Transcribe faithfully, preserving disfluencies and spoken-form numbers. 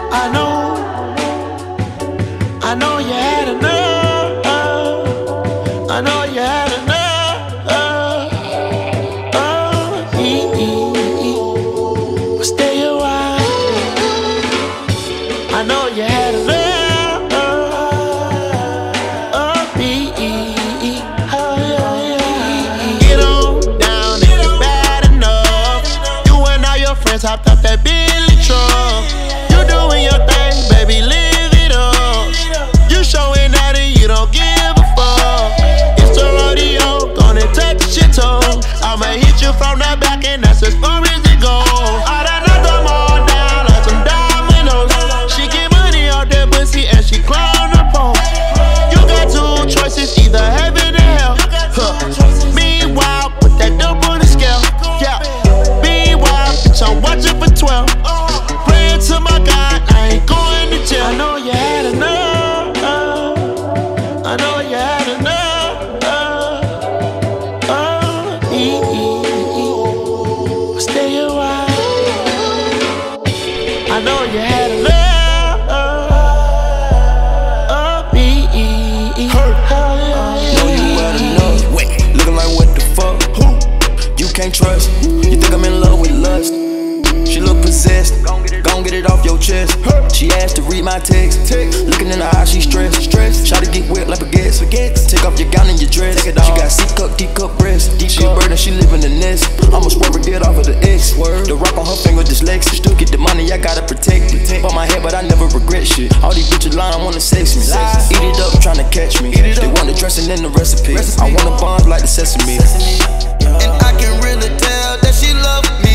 I know, I know you had enough. I know you had enough. Oh, e -e -e. Stay a while. I know you had enough. Oh, e -e -e. Get on down if you're bad enough. You and all your friends hopped up that Billy truck. You doing your thing, baby, live it up. You showing that and you don't give a fuck. It's a rodeo, gonna touch your toe. I'ma hit you from the back and that's as far as it goes. I done knocked them all down like some dominoes. She get money out that pussy and she climb the pole. You got two choices, either heaven or hell. Huh. Meanwhile, put that dope on the scale. Yeah. Meanwhile, bitch, I'm watching for twelve. Praying to my God, I ain't going to jail. I know you had enough. I know you had enough. Oh, e -e -e. Stay a while. I know you had enough. Oh, e -e -e. Know you had enough. Looking like what the fuck? Who? You can't trust. You think I'm in love with lust? She look possessed. Gon' get it off your chest. She asked to read my text. Looking in her eyes, she stressed. Try to get wet like baguettes. Take off your gown and your dress. She got C cup, D cup breast. She a bird and she live in the nest. I'ma swerve and get off of the X. The rock on her finger dyslexic. Still get the money, I gotta protect it. Bought my head, but I never regret shit. All these bitches lying, I wanna sex me. Eat it up, tryna catch me. They want the dressing in the recipe. I wanna bond like the sesame. And I can really tell that she love me.